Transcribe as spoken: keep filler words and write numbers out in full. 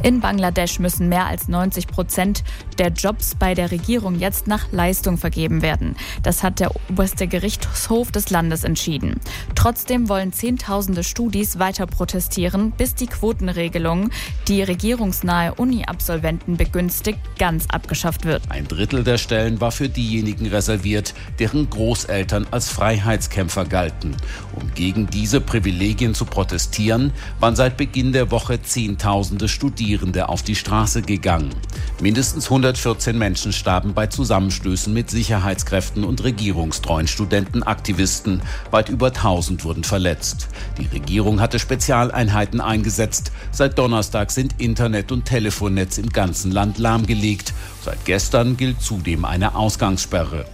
In Bangladesch müssen mehr als neunzig Prozent der Jobs bei der Regierung jetzt nach Leistung vergeben werden. Das hat der oberste Gerichtshof des Landes entschieden. Trotzdem wollen Zehntausende Studis weiter protestieren, bis die Quotenregelung, die regierungsnahe Uni-Absolventen begünstigt, ganz abgeschafft wird. Ein Drittel der Stellen war für diejenigen reserviert, deren Großeltern als Freiheitskämpfer galten. Um gegen diese Privilegien zu protestieren, waren seit Beginn der Woche Zehntausende Studierende auf die Straße gegangen. Mindestens hundertvierzehn Menschen starben bei Zusammenstößen mit Sicherheitskräften und regierungstreuen Studentenaktivisten. Weit über tausend wurden verletzt. Die Regierung hatte Spezialeinheiten eingesetzt. Seit Donnerstag sind Internet- und Telefonnetz im ganzen Land lahmgelegt. Seit gestern gilt zudem eine Ausgangssperre.